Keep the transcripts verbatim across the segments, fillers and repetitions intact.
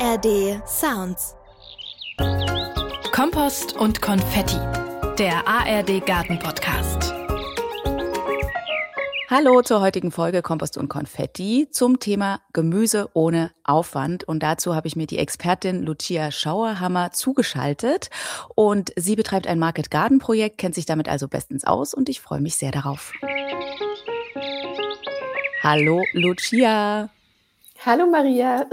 R D Sounds. Kompost und Konfetti, der A R D Garten Podcast. Hallo zur heutigen Folge Kompost und Konfetti zum Thema Gemüse ohne Aufwand. Und dazu habe ich mir die Expertin Lucia Schauerhammer zugeschaltet. Und sie betreibt ein Market Garden Projekt, kennt sich damit also bestens aus und ich freue mich sehr darauf. Hallo Lucia. Hallo Maria.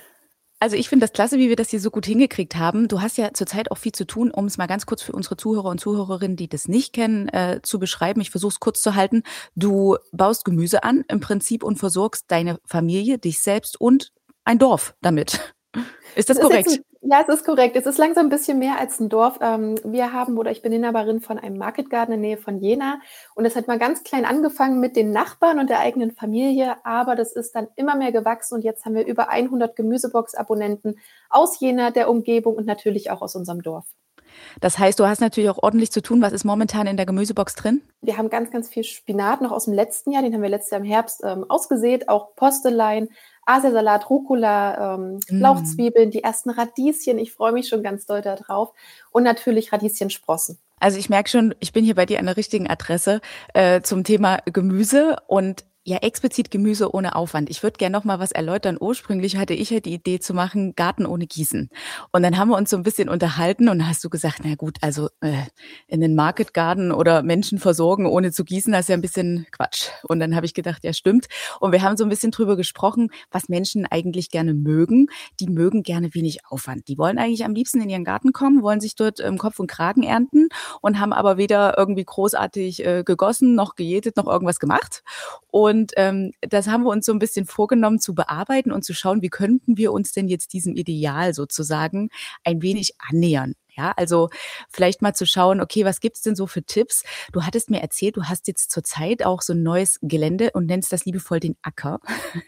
Also ich finde das klasse, wie wir das hier so gut hingekriegt haben. Du hast ja zurzeit auch viel zu tun, um es mal ganz kurz für unsere Zuhörer und Zuhörerinnen, die das nicht kennen, äh, zu beschreiben. Ich versuche es kurz zu halten. Du baust Gemüse an im Prinzip und versorgst deine Familie, dich selbst und ein Dorf damit. Ist das, das korrekt? Ist, ja, es ist korrekt. Es ist langsam ein bisschen mehr als ein Dorf. Wir haben, oder ich bin Inhaberin von einem Market Garden in der Nähe von Jena. Und es hat mal ganz klein angefangen mit den Nachbarn und der eigenen Familie. Aber das ist dann immer mehr gewachsen. Und jetzt haben wir über hundert Gemüsebox-Abonnenten aus Jena, der Umgebung und natürlich auch aus unserem Dorf. Das heißt, du hast natürlich auch ordentlich zu tun. Was ist momentan in der Gemüsebox drin? Wir haben ganz, ganz viel Spinat noch aus dem letzten Jahr. Den haben wir letztes Jahr im Herbst ähm, ausgesät. Auch Postelein, Asiasalat, Rucola, ähm, mm. Lauchzwiebeln, die ersten Radieschen. Ich freue mich schon ganz doll darauf. Und natürlich Radieschensprossen. Also ich merke schon, ich bin hier bei dir an der richtigen Adresse äh, zum Thema Gemüse und ja, explizit Gemüse ohne Aufwand. Ich würde gerne noch mal was erläutern. Ursprünglich hatte ich ja die Idee zu machen, Garten ohne Gießen. Und dann haben wir uns so ein bisschen unterhalten und dann hast du gesagt, na gut, also äh, in den Market Garden oder Menschen versorgen ohne zu gießen, das ist ja ein bisschen Quatsch. Und dann habe ich gedacht, ja stimmt. Und wir haben so ein bisschen drüber gesprochen, was Menschen eigentlich gerne mögen. Die mögen gerne wenig Aufwand. Die wollen eigentlich am liebsten in ihren Garten kommen, wollen sich dort ähm, Kopf und Kragen ernten und haben aber weder irgendwie großartig äh, gegossen, noch gejätet, noch irgendwas gemacht. Und Und ähm, das haben wir uns so ein bisschen vorgenommen zu bearbeiten und zu schauen, wie könnten wir uns denn jetzt diesem Ideal sozusagen ein wenig annähern. Ja, also vielleicht mal zu schauen, okay, was gibt's denn so für Tipps? Du hattest mir erzählt, du hast jetzt zurzeit auch so ein neues Gelände und nennst das liebevoll den Acker.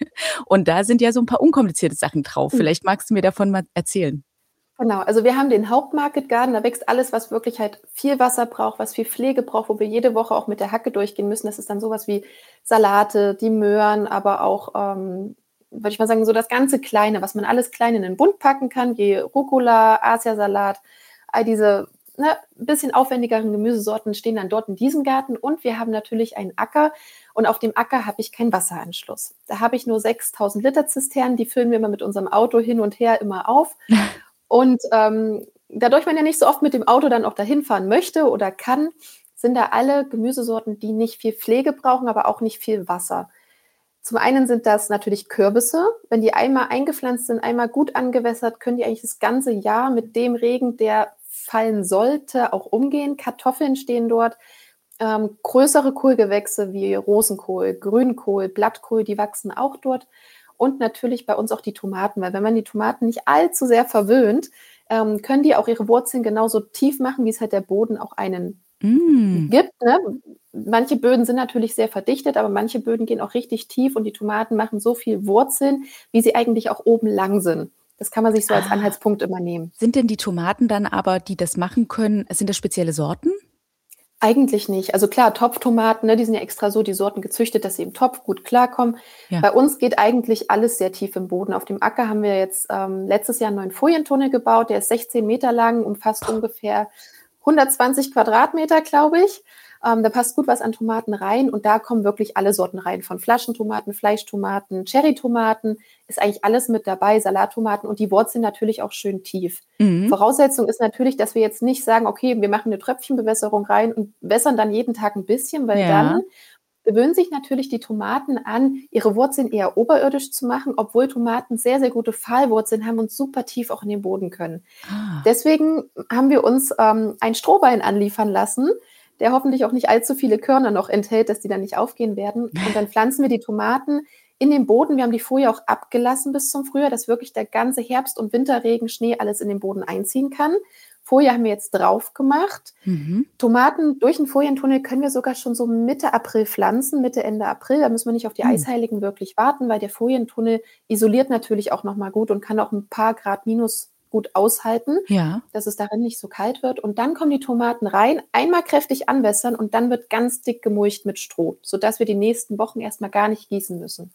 Und da sind ja so ein paar unkomplizierte Sachen drauf. Vielleicht magst du mir davon mal erzählen. Genau, also wir haben den Hauptmarket Garden, da wächst alles, was wirklich halt viel Wasser braucht, was viel Pflege braucht, wo wir jede Woche auch mit der Hacke durchgehen müssen. Das ist dann sowas wie Salate, die Möhren, aber auch, ähm, würde ich mal sagen, so das ganze Kleine, was man alles klein in den Bund packen kann, wie Rucola, Asiasalat, all diese ne, bisschen aufwendigeren Gemüsesorten stehen dann dort in diesem Garten. Und wir haben natürlich einen Acker und auf dem Acker habe ich keinen Wasseranschluss. Da habe ich nur sechstausend Liter Zisternen, die füllen wir immer mit unserem Auto hin und her immer auf. Und ähm, dadurch man ja nicht so oft mit dem Auto dann auch dahin fahren möchte oder kann, sind da alle Gemüsesorten, die nicht viel Pflege brauchen, aber auch nicht viel Wasser. Zum einen sind das natürlich Kürbisse. Wenn die einmal eingepflanzt sind, einmal gut angewässert, können die eigentlich das ganze Jahr mit dem Regen, der fallen sollte, auch umgehen. Kartoffeln stehen dort. Ähm, größere Kohlgewächse wie Rosenkohl, Grünkohl, Blattkohl, die wachsen auch dort. Und natürlich bei uns auch die Tomaten, weil wenn man die Tomaten nicht allzu sehr verwöhnt, ähm, können die auch ihre Wurzeln genauso tief machen, wie es halt der Boden auch einen mm. gibt. Ne? Manche Böden sind natürlich sehr verdichtet, aber manche Böden gehen auch richtig tief und die Tomaten machen so viel Wurzeln, wie sie eigentlich auch oben lang sind. Das kann man sich so als ah. Anhaltspunkt immer nehmen. Sind denn die Tomaten dann aber, die das machen können, sind das spezielle Sorten? Eigentlich nicht. Also klar, Topftomaten, ne, die sind ja extra so die Sorten gezüchtet, dass sie im Topf gut klarkommen. Ja. Bei uns geht eigentlich alles sehr tief im Boden. Auf dem Acker haben wir jetzt ähm, letztes Jahr einen neuen Folientunnel gebaut. Der ist sechzehn Meter lang, umfasst oh. ungefähr hundertzwanzig Quadratmeter, glaube ich. Ähm, da passt gut was an Tomaten rein und da kommen wirklich alle Sorten rein. Von Flaschentomaten, Fleischtomaten, Cherrytomaten, ist eigentlich alles mit dabei, Salattomaten und die Wurzeln natürlich auch schön tief. Mhm. Voraussetzung ist natürlich, dass wir jetzt nicht sagen, okay, wir machen eine Tröpfchenbewässerung rein und wässern dann jeden Tag ein bisschen, weil ja. dann gewöhnen sich natürlich die Tomaten an, ihre Wurzeln eher oberirdisch zu machen, obwohl Tomaten sehr, sehr gute Pfahlwurzeln haben und super tief auch in den Boden können. Ah. Deswegen haben wir uns ähm, ein Strohballen anliefern lassen, der hoffentlich auch nicht allzu viele Körner noch enthält, dass die dann nicht aufgehen werden. Und dann pflanzen wir die Tomaten in den Boden. Wir haben die Folie auch abgelassen bis zum Frühjahr, dass wirklich der ganze Herbst- und Winterregen, Schnee alles in den Boden einziehen kann. Folie haben wir jetzt drauf gemacht. Mhm. Tomaten durch den Folientunnel können wir sogar schon so Mitte April pflanzen, Mitte, Ende April. Da müssen wir nicht auf die mhm. Eisheiligen wirklich warten, weil der Folientunnel isoliert natürlich auch nochmal gut und kann auch ein paar Grad minus gut aushalten, ja. dass es darin nicht so kalt wird. Und dann kommen die Tomaten rein, einmal kräftig anwässern und dann wird ganz dick gemulcht mit Stroh, sodass wir die nächsten Wochen erstmal gar nicht gießen müssen.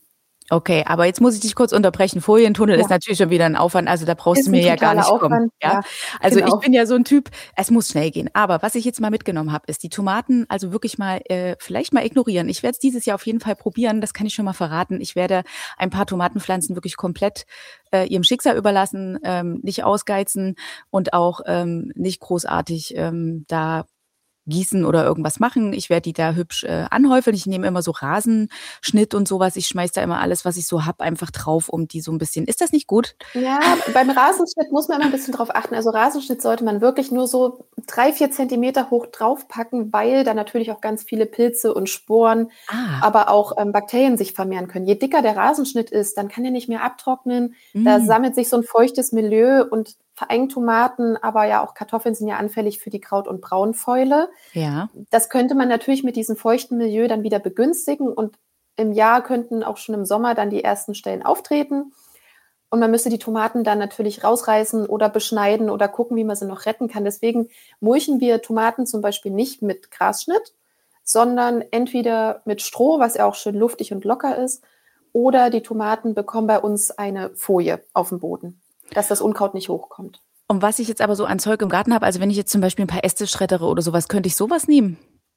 Okay, aber jetzt muss ich dich kurz unterbrechen. Folientunnel Ja. ist natürlich schon wieder ein Aufwand, also da brauchst Ist du ein mir ja gar totaler nicht kommen. Aufwand, Ja? ja, Also genau. ich bin ja so ein Typ, es muss schnell gehen. Aber was ich jetzt mal mitgenommen habe, ist die Tomaten also wirklich mal äh, vielleicht mal ignorieren. Ich werde es dieses Jahr auf jeden Fall probieren, das kann ich schon mal verraten. Ich werde ein paar Tomatenpflanzen wirklich komplett äh, ihrem Schicksal überlassen, ähm, nicht ausgeizen und auch ähm, nicht großartig ähm, da gießen oder irgendwas machen. Ich werde die da hübsch äh, anhäufeln. Ich nehme immer so Rasenschnitt und sowas. Ich schmeiß da immer alles, was ich so hab, einfach drauf, um die so ein bisschen. Ist das nicht gut? Ja, beim Rasenschnitt muss man immer ein bisschen drauf achten. Also Rasenschnitt sollte man wirklich nur so drei, vier Zentimeter hoch draufpacken, weil da natürlich auch ganz viele Pilze und Sporen, Ah, aber auch ähm, Bakterien sich vermehren können. Je dicker der Rasenschnitt ist, dann kann der nicht mehr abtrocknen. Da mm, sammelt sich so ein feuchtes Milieu und vor allem Tomaten, aber ja auch Kartoffeln sind ja anfällig für die Kraut- und Braunfäule. ja. Das könnte man natürlich mit diesem feuchten Milieu dann wieder begünstigen und im Jahr könnten auch schon im Sommer dann die ersten Stellen auftreten. Und man müsste die Tomaten dann natürlich rausreißen oder beschneiden oder gucken, wie man sie noch retten kann. Deswegen mulchen wir Tomaten zum Beispiel nicht mit Grasschnitt, sondern entweder mit Stroh, was ja auch schön luftig und locker ist, oder die Tomaten bekommen bei uns eine Folie auf dem Boden, dass das Unkraut nicht hochkommt. Und was ich jetzt aber so an Zeug im Garten habe, also wenn ich jetzt zum Beispiel ein paar Äste schreddere oder sowas, könnte ich sowas nehmen?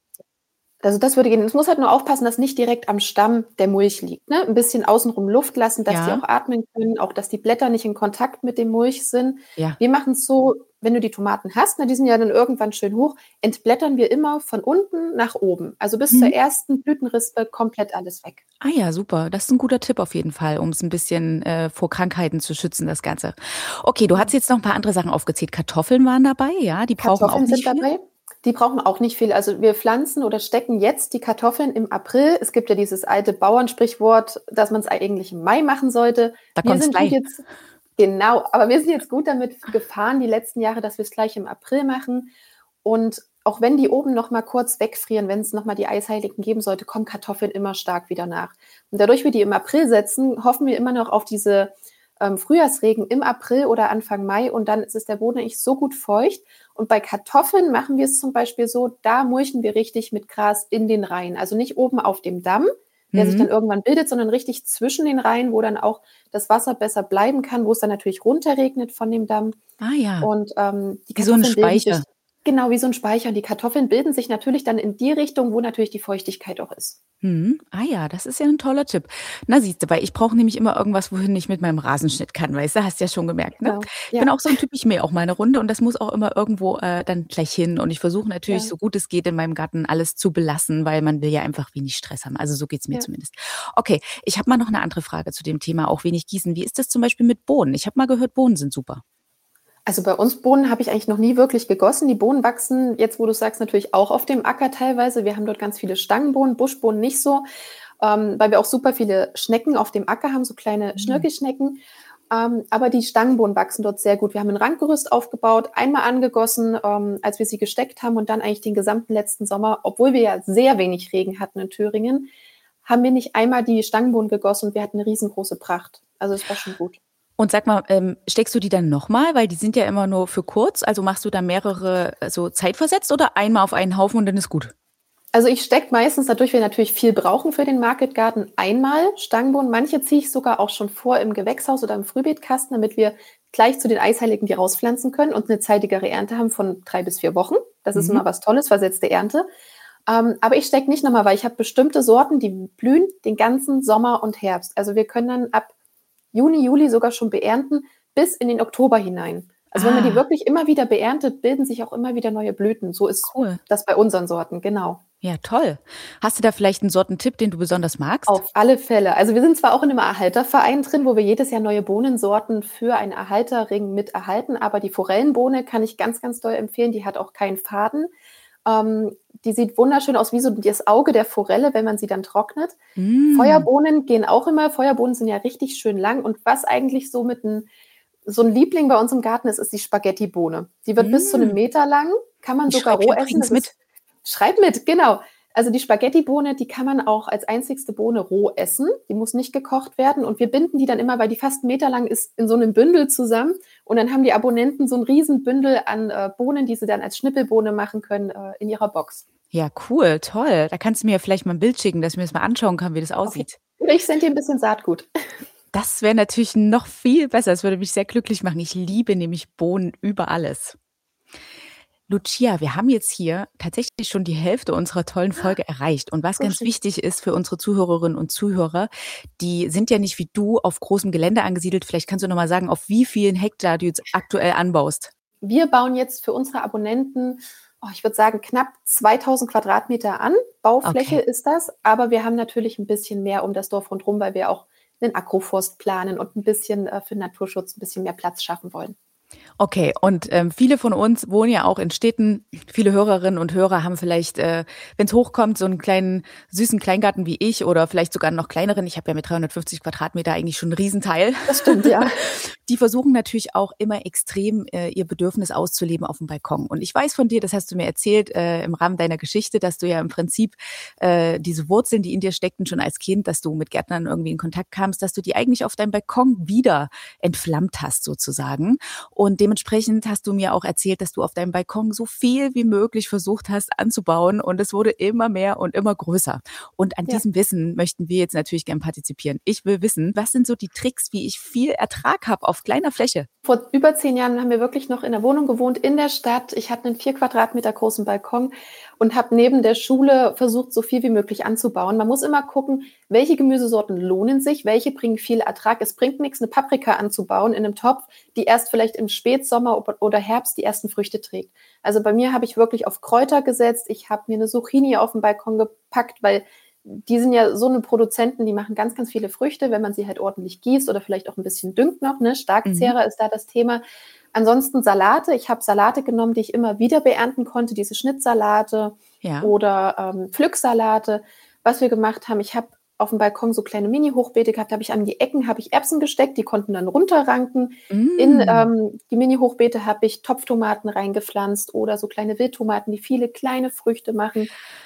Also das würde gehen. Es muss halt nur aufpassen, dass nicht direkt am Stamm der Mulch liegt. Ne? Ein bisschen außenrum Luft lassen, dass die Ja, auch atmen können, auch dass die Blätter nicht in Kontakt mit dem Mulch sind. ja. Wir machen es so, wenn du die Tomaten hast, na, die sind ja dann irgendwann schön hoch, entblättern wir immer von unten nach oben. Also bis zur Mhm. ersten Blütenrispe komplett alles weg. Ah ja, super. Das ist ein guter Tipp auf jeden Fall, um es ein bisschen äh, vor Krankheiten zu schützen, das Ganze. Okay, du hast jetzt noch ein paar andere Sachen aufgezählt. Kartoffeln waren dabei, ja, die brauchen auch Kartoffeln nicht sind viel. dabei. Die brauchen auch nicht viel. Also wir pflanzen oder stecken jetzt die Kartoffeln im April. Es gibt ja dieses alte Bauernsprichwort, dass man es eigentlich im Mai machen sollte. Da Wir kommt's sind gut gleich. jetzt, genau, aber wir sind jetzt gut damit gefahren die letzten Jahre, dass wir es gleich im April machen. Und auch wenn die oben noch mal kurz wegfrieren, wenn es noch mal die Eisheiligen geben sollte, kommen Kartoffeln immer stark wieder nach. Und dadurch wir die im April setzen, hoffen wir immer noch auf diese ähm, Frühjahrsregen im April oder Anfang Mai und dann ist es der Boden eigentlich so gut feucht. Und bei Kartoffeln machen wir es zum Beispiel so, da mulchen wir richtig mit Gras in den Reihen. Also nicht oben auf dem Damm, der sich dann Mhm. irgendwann bildet, sondern richtig zwischen den Reihen, wo dann auch das Wasser besser bleiben kann, wo es dann natürlich runterregnet von dem Damm. Ah ja, Und ähm, die wie so ein Kartoffeln bilden sich, Speicher. genau wie so ein Speicher. Und die Kartoffeln bilden sich natürlich dann in die Richtung, wo natürlich die Feuchtigkeit auch ist. Mhm. Ah ja, das ist ja ein toller Tipp. Na siehst du, weil ich brauche nämlich immer irgendwas, wohin ich mit meinem Rasenschnitt kann, weißt du, hast ja schon gemerkt, ne? Genau. Ich bin Ja, auch so ein Typ, ich mähe auch meine Runde und das muss auch immer irgendwo äh, dann gleich hin. Und ich versuche natürlich, ja, so gut es geht, in meinem Garten alles zu belassen, weil man will ja einfach wenig Stress haben. Also so geht's mir ja. zumindest. Okay, ich habe mal noch eine andere Frage zu dem Thema, auch wenig gießen. Wie ist das zum Beispiel mit Bohnen? Ich habe mal gehört, Bohnen sind super. Also bei uns Bohnen habe ich eigentlich noch nie wirklich gegossen. Die Bohnen wachsen, jetzt wo du sagst, natürlich auch auf dem Acker teilweise. Wir haben dort ganz viele Stangenbohnen, Buschbohnen nicht so, ähm, weil wir auch super viele Schnecken auf dem Acker haben, so kleine Mhm. Schnörkelschnecken. Ähm, aber die Stangenbohnen wachsen dort sehr gut. Wir haben ein Randgerüst aufgebaut, einmal angegossen, ähm, als wir sie gesteckt haben und dann eigentlich den gesamten letzten Sommer, obwohl wir ja sehr wenig Regen hatten in Thüringen, haben wir nicht einmal die Stangenbohnen gegossen und wir hatten eine riesengroße Pracht. Also es war schon gut. Und sag mal, ähm, steckst du die dann nochmal? Weil die sind ja immer nur für kurz. Also machst du da mehrere äh, so zeitversetzt oder einmal auf einen Haufen und dann ist gut? Also ich stecke meistens, dadurch wir natürlich viel brauchen für den Market Garden, einmal Stangenbohnen. Manche ziehe ich sogar auch schon vor im Gewächshaus oder im Frühbeetkasten, damit wir gleich zu den Eisheiligen die rauspflanzen können und eine zeitigere Ernte haben von drei bis vier Wochen. Das ist Mhm. immer was Tolles, versetzte Ernte. Ähm, aber ich stecke nicht nochmal, weil ich habe bestimmte Sorten, die blühen den ganzen Sommer und Herbst. Also wir können dann ab Juni, Juli sogar schon beernten bis in den Oktober hinein. Also wenn man die Ah, wirklich immer wieder beerntet, bilden sich auch immer wieder neue Blüten. So ist cool. das bei unseren Sorten, genau. Ja, toll. Hast du da vielleicht einen Sortentipp, den du besonders magst? Auf alle Fälle. Also wir sind zwar auch in einem Erhalterverein drin, wo wir jedes Jahr neue Bohnensorten für einen Erhalterring mit erhalten, aber die Forellenbohne kann ich ganz, ganz doll empfehlen. Die hat auch keinen Faden. Ähm, die sieht wunderschön aus, wie so das Auge der Forelle, wenn man sie dann trocknet. Mm. Feuerbohnen gehen auch immer. Feuerbohnen sind ja richtig schön lang. Und was eigentlich so mit ein, so ein Liebling bei uns im Garten ist, ist die Spaghettibohne. Die wird bis zu einem Mm. Meter lang, kann man Ich sogar schreibe roh essen. übrigens Das mit. ist, schreib mit, genau. Also die Spaghettibohne, die kann man auch als einzigste Bohne roh essen. Die muss nicht gekocht werden. Und wir binden die dann immer, weil die fast einen Meter lang ist, in so einem Bündel zusammen. Und dann haben die Abonnenten so ein riesen Bündel an äh, Bohnen, die sie dann als Schnippelbohne machen können äh, in ihrer Box. Ja, cool, toll. Da kannst du mir ja vielleicht mal ein Bild schicken, dass ich mir das mal anschauen kann, wie das Auf, aussieht. Oder ich sende dir ein bisschen Saatgut. Das wäre natürlich noch viel besser. Das würde mich sehr glücklich machen. Ich liebe nämlich Bohnen über alles. Lucia, wir haben jetzt hier tatsächlich schon die Hälfte unserer tollen Folge erreicht. Und was So ganz schön. wichtig ist für unsere Zuhörerinnen und Zuhörer, die sind ja nicht wie du auf großem Gelände angesiedelt. Vielleicht kannst du noch mal sagen, auf wie vielen Hektar du jetzt aktuell anbaust. Wir bauen jetzt für unsere Abonnenten, oh, ich würde sagen, knapp zweitausend Quadratmeter an. Baufläche Okay. ist das. Aber wir haben natürlich ein bisschen mehr um das Dorf rundherum, weil wir auch einen Agroforst planen und ein bisschen äh, für Naturschutz ein bisschen mehr Platz schaffen wollen. Okay, und ähm, viele von uns wohnen ja auch in Städten. Viele Hörerinnen und Hörer haben vielleicht, äh, wenn es hochkommt, so einen kleinen, süßen Kleingarten wie ich oder vielleicht sogar noch kleineren. Ich habe ja mit dreihundertfünfzig Quadratmeter eigentlich schon einen Riesenteil. Das stimmt, ja. Die versuchen natürlich auch immer extrem äh, ihr Bedürfnis auszuleben auf dem Balkon. Und ich weiß von dir, das hast du mir erzählt äh, im Rahmen deiner Geschichte, dass du ja im Prinzip äh, diese Wurzeln, die in dir steckten, schon als Kind, dass du mit Gärtnern irgendwie in Kontakt kamst, dass du die eigentlich auf deinem Balkon wieder entflammt hast sozusagen. Und dementsprechend hast du mir auch erzählt, dass du auf deinem Balkon so viel wie möglich versucht hast anzubauen und es wurde immer mehr und immer größer. Und an Ja. diesem Wissen möchten wir jetzt natürlich gern partizipieren. Ich will wissen, was sind so die Tricks, wie ich viel Ertrag habe auf kleiner Fläche? Vor über zehn Jahren haben wir wirklich noch in der Wohnung gewohnt, in der Stadt. Ich hatte einen vier Quadratmeter großen Balkon und habe neben der Schule versucht, so viel wie möglich anzubauen. Man muss immer gucken, welche Gemüsesorten lohnen sich, welche bringen viel Ertrag. Es bringt nichts, eine Paprika anzubauen in einem Topf, die erst vielleicht im Spätsommer oder Herbst die ersten Früchte trägt. Also bei mir habe ich wirklich auf Kräuter gesetzt. Ich habe mir eine Zucchini auf den Balkon gepackt, weil die sind ja so eine Produzenten, die machen ganz, ganz viele Früchte, wenn man sie halt ordentlich gießt oder vielleicht auch ein bisschen düngt noch, ne? Starkzehrer mhm. ist da das Thema. Ansonsten Salate. Ich habe Salate genommen, die ich immer wieder beernten konnte, diese Schnittsalate ja. oder ähm, Pflücksalate. Was wir gemacht haben, ich habe auf dem Balkon so kleine Mini-Hochbeete gehabt, habe ich an die Ecken habe ich Erbsen gesteckt, die konnten dann runterranken. Mm. In ähm, die Mini-Hochbeete habe ich Topftomaten reingepflanzt oder so kleine Wildtomaten, die viele kleine Früchte machen.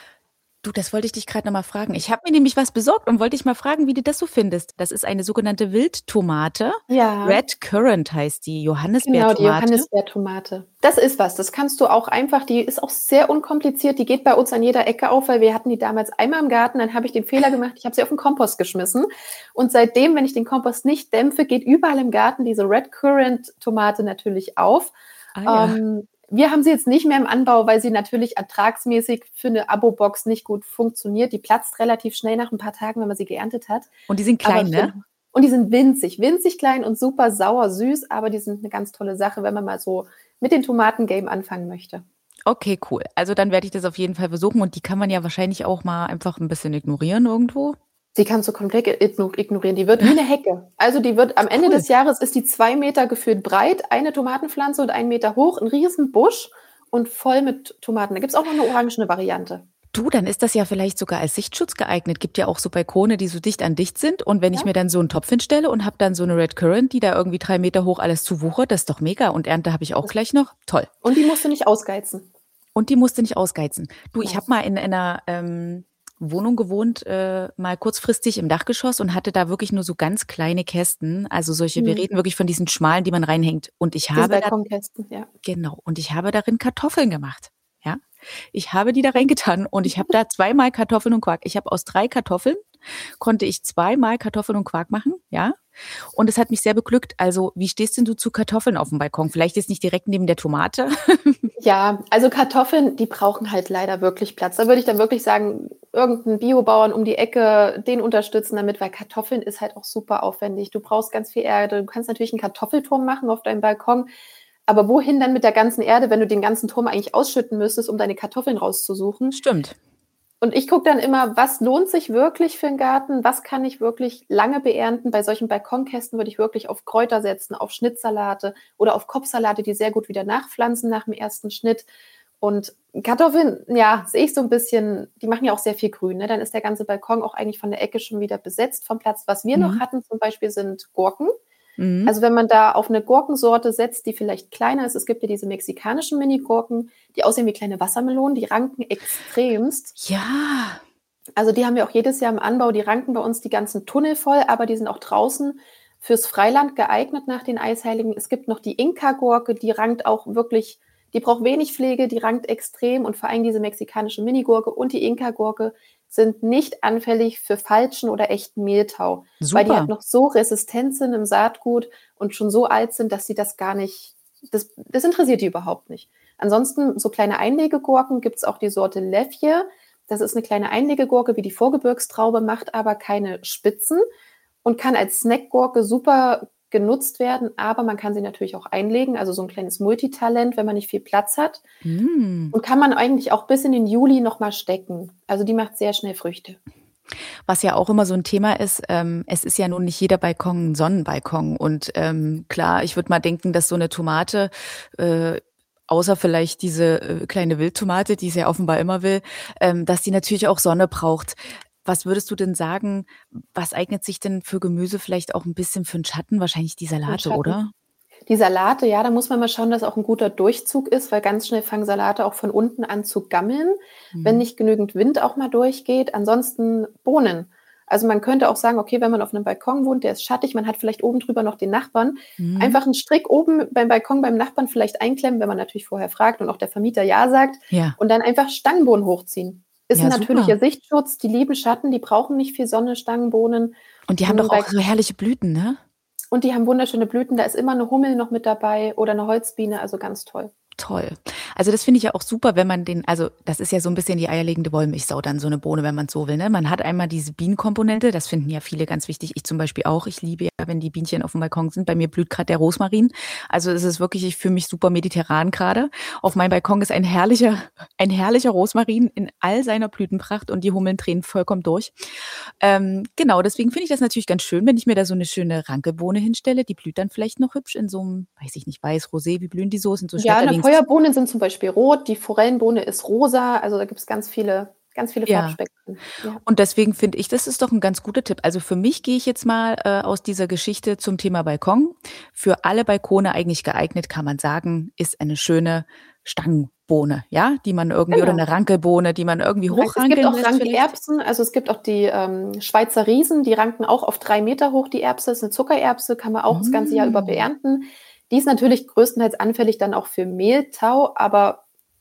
Du, das wollte ich dich gerade noch mal fragen. Ich habe mir nämlich was besorgt und wollte dich mal fragen, wie du das so findest. Das ist eine sogenannte Wildtomate. Ja. Red Currant heißt die, Johannisbeertomate. Genau, die Johannisbeertomate. Das ist was, das kannst du auch einfach, die ist auch sehr unkompliziert, die geht bei uns an jeder Ecke auf, weil wir hatten die damals einmal im Garten, dann habe ich den Fehler gemacht, ich habe sie auf den Kompost geschmissen und seitdem, wenn ich den Kompost nicht dämpfe, geht überall im Garten diese Red Currant Tomate natürlich auf. Ah, ja. ähm, Wir haben sie jetzt nicht mehr im Anbau, weil sie natürlich ertragsmäßig für eine Abo-Box nicht gut funktioniert. Die platzt relativ schnell nach ein paar Tagen, wenn man sie geerntet hat. Und die sind klein, für, ne? Und die sind winzig, winzig klein und super sauer, süß, aber die sind eine ganz tolle Sache, wenn man mal so mit dem Tomatengame anfangen möchte. Okay, cool. Also dann werde ich das auf jeden Fall versuchen und die kann man ja wahrscheinlich auch mal einfach ein bisschen ignorieren irgendwo. Die kannst du komplett ignorieren. Die wird wie eine Hecke. Also die wird am Ende cool. des Jahres ist die zwei Meter gefühlt breit, eine Tomatenpflanze und einen Meter hoch, ein riesen Busch und voll mit Tomaten. Da gibt es auch noch eine orangene Variante. Du, dann ist das ja vielleicht sogar als Sichtschutz geeignet. Gibt ja auch so Balkone, die so dicht an dicht sind. Und wenn ja. ich mir dann so einen Topf hinstelle und habe dann so eine Red Currant, die da irgendwie drei Meter hoch alles zuwuchert, das ist doch mega. Und Ernte habe ich auch gleich noch. Toll. Und die musst du nicht ausgeizen. Und die musst du nicht ausgeizen. Du, ich habe mal in einer ähm, Wohnung gewohnt, äh, mal kurzfristig im Dachgeschoss und hatte da wirklich nur so ganz kleine Kästen. Also solche, hm. wir reden wirklich von diesen schmalen, die man reinhängt. Und ich Diese habe Balkonkästen, ja. Genau. Und ich habe darin Kartoffeln gemacht. Ja. Ich habe die da reingetan und ich habe da zweimal Kartoffeln und Quark. Ich habe aus drei Kartoffeln, konnte ich zweimal Kartoffeln und Quark machen, ja. Und es hat mich sehr beglückt. Also wie stehst denn du zu Kartoffeln auf dem Balkon? Vielleicht jetzt nicht direkt neben der Tomate. Ja, also Kartoffeln, die brauchen halt leider wirklich Platz. Da würde ich dann wirklich sagen, irgendeinen Biobauern um die Ecke, den unterstützen damit, weil Kartoffeln ist halt auch super aufwendig. Du brauchst ganz viel Erde. Du kannst natürlich einen Kartoffelturm machen auf deinem Balkon. Aber wohin dann mit der ganzen Erde, wenn du den ganzen Turm eigentlich ausschütten müsstest, um deine Kartoffeln rauszusuchen? Stimmt. Und ich gucke dann immer, was lohnt sich wirklich für einen Garten? Was kann ich wirklich lange beernten? Bei solchen Balkonkästen würde ich wirklich auf Kräuter setzen, auf Schnittsalate oder auf Kopfsalate, die sehr gut wieder nachpflanzen nach dem ersten Schnitt. Und Kartoffeln, ja, sehe ich so ein bisschen, die machen ja auch sehr viel Grün. Ne? Dann ist der ganze Balkon auch eigentlich von der Ecke schon wieder besetzt vom Platz. Was wir mhm. noch hatten zum Beispiel sind Gurken. Mhm. Also wenn man da auf eine Gurkensorte setzt, die vielleicht kleiner ist, es gibt ja diese mexikanischen Mini-Gurken, die aussehen wie kleine Wassermelonen, die ranken extremst. Ja. Also die haben wir auch jedes Jahr im Anbau, die ranken bei uns die ganzen Tunnel voll, aber die sind auch draußen fürs Freiland geeignet nach den Eisheiligen. Es gibt noch die Inka-Gurke, die rankt auch wirklich, Die braucht wenig Pflege, die rankt extrem und vor allem diese mexikanische Minigurke und die Inka-Gurke sind nicht anfällig für falschen oder echten Mehltau, Super. Weil die halt noch so resistent sind im Saatgut und schon so alt sind, dass sie das gar nicht, das, das interessiert die überhaupt nicht. Ansonsten so kleine Einlegegurken gibt es auch die Sorte Lefje. Das ist eine kleine Einlegegurke wie die Vorgebirgstraube, macht aber keine Spitzen und kann als Snackgurke super genutzt werden, aber man kann sie natürlich auch einlegen, also so ein kleines Multitalent, wenn man nicht viel Platz hat. Mm. Und kann man eigentlich auch bis in den Juli nochmal stecken. Also die macht sehr schnell Früchte. Was ja auch immer so ein Thema ist, ähm, es ist ja nun nicht jeder Balkon ein Sonnenbalkon. Und ähm, klar, ich würde mal denken, dass so eine Tomate, äh, außer vielleicht diese äh, kleine Wildtomate, die es ja offenbar immer will, ähm, dass die natürlich auch Sonne braucht. Was würdest du denn sagen, was eignet sich denn für Gemüse vielleicht auch ein bisschen für einen Schatten? Wahrscheinlich die Salate, oder? Die Salate, ja, da muss man mal schauen, dass auch ein guter Durchzug ist, weil ganz schnell fangen Salate auch von unten an zu gammeln, mhm. wenn nicht genügend Wind auch mal durchgeht. Ansonsten Bohnen. Also man könnte auch sagen, okay, wenn man auf einem Balkon wohnt, der ist schattig, man hat vielleicht oben drüber noch den Nachbarn, mhm. einfach einen Strick oben beim Balkon beim Nachbarn vielleicht einklemmen, wenn man natürlich vorher fragt und auch der Vermieter ja sagt, ja. und dann einfach Stangenbohnen hochziehen. Ist ja, ein natürlicher super. Sichtschutz, die lieben Schatten, die brauchen nicht viel Sonne, Stangenbohnen. Und die haben doch auch so herrliche Blüten, ne? Und die haben wunderschöne Blüten, da ist immer eine Hummel noch mit dabei oder eine Holzbiene, also ganz toll. Toll. Also das finde ich ja auch super, wenn man den, also das ist ja so ein bisschen die eierlegende Wollmilchsau, dann so eine Bohne, wenn man es so will. Ne? Man hat einmal diese Bienenkomponente, das finden ja viele ganz wichtig. Ich zum Beispiel auch. Ich liebe ja, wenn die Bienchen auf dem Balkon sind. Bei mir blüht gerade der Rosmarin. Also es ist wirklich, ich fühle mich super mediterran gerade. Auf meinem Balkon ist ein herrlicher, ein herrlicher Rosmarin in all seiner Blütenpracht und die Hummeln drehen vollkommen durch. Ähm, genau, deswegen finde ich das natürlich ganz schön, wenn ich mir da so eine schöne Rankelbohne hinstelle. Die blüht dann vielleicht noch hübsch in so einem, weiß ich nicht, weiß, Rosé, wie blühen die so? Sind so Ja, eine Schmetterlings- Feuerbohnen sind zum Beispiel rot, die Forellenbohne ist rosa, also da gibt es ganz viele, ganz viele Ja. Farbspektren. Ja. Und deswegen finde ich, das ist doch ein ganz guter Tipp. Also für mich gehe ich jetzt mal äh, aus dieser Geschichte zum Thema Balkon. Für alle Balkone eigentlich geeignet, kann man sagen, ist eine schöne Stangenbohne, ja, die man irgendwie, Genau. oder eine Rankelbohne, die man irgendwie Es gibt hochrankeln auch lässt vielleicht. Rankererbsen, also es gibt auch die ähm, Schweizer Riesen, die ranken auch auf drei Meter hoch, die Erbse, das ist eine Zuckererbse, kann man auch das ganze Jahr über Mm. beernten. Die ist natürlich größtenteils anfällig dann auch für Mehltau, aber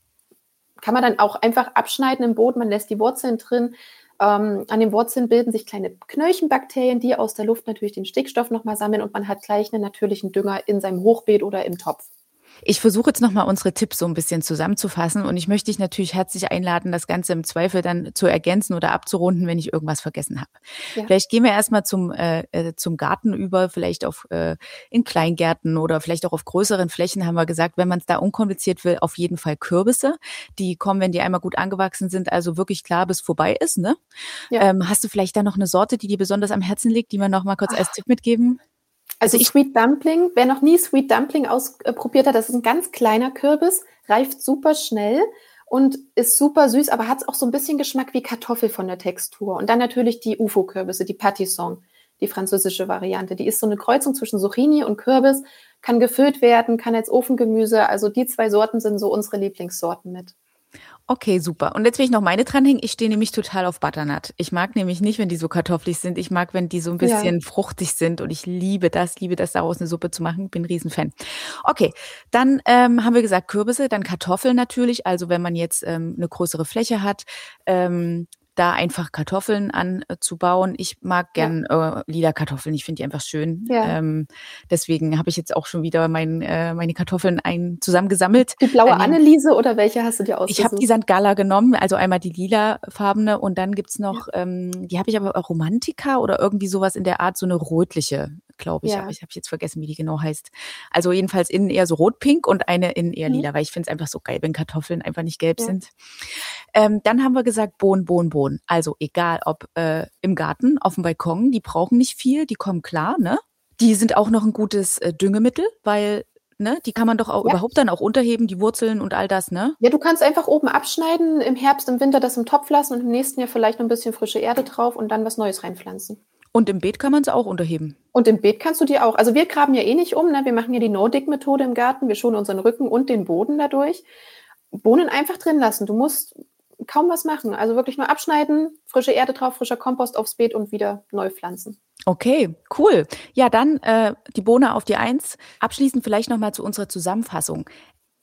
kann man dann auch einfach abschneiden im Boden, man lässt die Wurzeln drin. Ähm, an den Wurzeln bilden sich kleine Knöllchenbakterien, die aus der Luft natürlich den Stickstoff nochmal sammeln und man hat gleich einen natürlichen Dünger in seinem Hochbeet oder im Topf. Ich versuche jetzt nochmal unsere Tipps so ein bisschen zusammenzufassen und ich möchte dich natürlich herzlich einladen, das Ganze im Zweifel dann zu ergänzen oder abzurunden, wenn ich irgendwas vergessen habe. Ja. Vielleicht gehen wir erstmal zum, äh, zum Garten über, vielleicht auf äh, in Kleingärten oder vielleicht auch auf größeren Flächen haben wir gesagt, wenn man es da unkompliziert will, auf jeden Fall Kürbisse. Die kommen, wenn die einmal gut angewachsen sind, also wirklich klar, bis vorbei ist. Ne? Ja. Ähm, hast du vielleicht da noch eine Sorte, die dir besonders am Herzen liegt, die wir noch mal kurz Ach. als Tipp mitgeben? Also, also Sweet Dumpling, wer noch nie Sweet Dumpling ausprobiert hat, das ist ein ganz kleiner Kürbis, reift super schnell und ist super süß, aber hat auch so ein bisschen Geschmack wie Kartoffel von der Textur. Und dann natürlich die U F O-Kürbisse, die Patisson, die französische Variante. Die ist so eine Kreuzung zwischen Zucchini und Kürbis, kann gefüllt werden, kann als Ofengemüse. Also die zwei Sorten sind so unsere Lieblingssorten mit. Okay, super. Und jetzt will ich noch meine dranhängen. Ich stehe nämlich total auf Butternut. Ich mag nämlich nicht, wenn die so kartoffelig sind. Ich mag, wenn die so ein bisschen ja. fruchtig sind. Und ich liebe das, liebe das, daraus eine Suppe zu machen. Bin ein Riesenfan. Okay, dann ähm, haben wir gesagt Kürbisse, dann Kartoffeln natürlich. Also wenn man jetzt ähm, eine größere Fläche hat, ähm, da einfach Kartoffeln anzubauen. Äh, ich mag gern ja. äh, lila Kartoffeln. Ich finde die einfach schön. Ja. Ähm, deswegen habe ich jetzt auch schon wieder mein, äh, meine Kartoffeln ein, zusammengesammelt. Die blaue ähm, Anneliese oder welche hast du dir ausgesucht? Ich habe die Sankt Gala genommen, also einmal die lilafarbene und dann gibt's noch, ja. ähm, die habe ich aber Romantica oder irgendwie sowas in der Art, so eine rötliche, glaube ich. Ja. Aber ich habe jetzt vergessen, wie die genau heißt. Also jedenfalls innen eher so rot-pink und eine innen eher mhm. lila, weil ich finde es einfach so geil, wenn Kartoffeln einfach nicht gelb ja. sind. Ähm, dann haben wir gesagt Bohnen, Bohnen, Bohnen. Also egal ob äh, im Garten, auf dem Balkon, die brauchen nicht viel, die kommen klar, ne? Die sind auch noch ein gutes äh, Düngemittel, weil ne, die kann man doch auch ja. überhaupt dann auch unterheben, die Wurzeln und all das, ne? Ja, du kannst einfach oben abschneiden, im Herbst, im Winter das im Topf lassen und im nächsten Jahr vielleicht noch ein bisschen frische Erde drauf und dann was Neues reinpflanzen. Und im Beet kann man es auch unterheben. Und im Beet kannst du die auch. Also wir graben ja eh nicht um, ne? Wir machen ja die No-Dig-Methode im Garten, wir schonen unseren Rücken und den Boden dadurch. Bohnen einfach drin lassen. Du musst kaum was machen. Also wirklich nur abschneiden, frische Erde drauf, frischer Kompost aufs Beet und wieder neu pflanzen. Okay, cool. Ja, dann äh, die Bohne auf die Eins. Abschließend vielleicht nochmal zu unserer Zusammenfassung.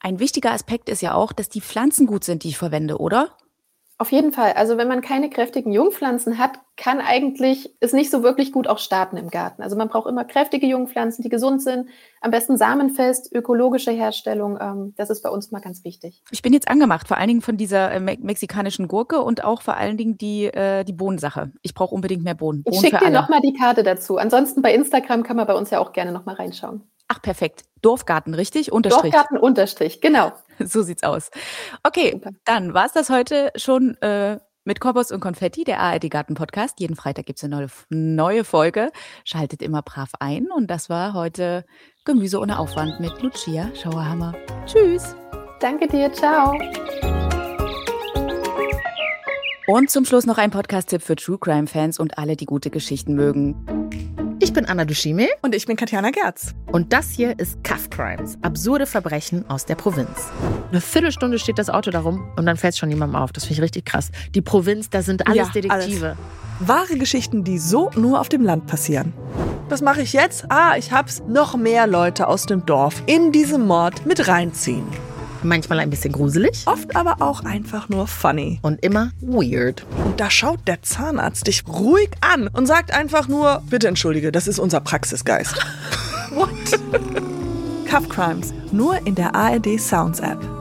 ein wichtiger Aspekt ist ja auch, dass die Pflanzen gut sind, die ich verwende, oder? Auf jeden Fall. Also wenn man keine kräftigen Jungpflanzen hat, kann eigentlich es nicht so wirklich gut auch starten im Garten. Also man braucht immer kräftige Jungpflanzen, die gesund sind, am besten samenfest, ökologische Herstellung. Ähm, das ist bei uns mal ganz wichtig. Ich bin jetzt angemacht, vor allen Dingen von dieser äh, me- mexikanischen Gurke und auch vor allen Dingen die, äh, die Bohnensache. Ich brauche unbedingt mehr Bohnen. Bohnen ich schicke dir nochmal die Karte dazu. Ansonsten bei Instagram kann man bei uns ja auch gerne nochmal reinschauen. Ach, perfekt. Dorfgarten, richtig? Unterstrich. Dorfgarten, Unterstrich, genau. So sieht's aus. Okay, Super. Dann war's das heute schon äh, mit Korbos und Konfetti, der A R D Garten Podcast. Jeden Freitag gibt's eine neue, neue Folge. Schaltet immer brav ein. Und das war heute Gemüse ohne Aufwand mit Lucia Schauerhammer. Tschüss. Danke dir, ciao. Und zum Schluss noch ein Podcast-Tipp für True Crime-Fans und alle, die gute Geschichten mögen. Ich bin Anna Dushime. Und ich bin Katjana Gerz. Und das hier ist Cuff Crimes, absurde Verbrechen aus der Provinz. Eine Viertelstunde steht das Auto da rum und dann fällt es schon jemandem auf. Das finde ich richtig krass. Die Provinz, da sind alles ja, Detektive. Alles. Wahre Geschichten, die so nur auf dem Land passieren. Was mache ich jetzt? Ah, ich hab's. Noch mehr Leute aus dem Dorf in diesen Mord mit reinziehen. Manchmal ein bisschen gruselig. Oft aber auch einfach nur funny. Und immer weird. Und da schaut der Zahnarzt dich ruhig an und sagt einfach nur, bitte entschuldige, das ist unser Praxisgeist. What? Cuff Crimes, nur in der A R D Sounds App.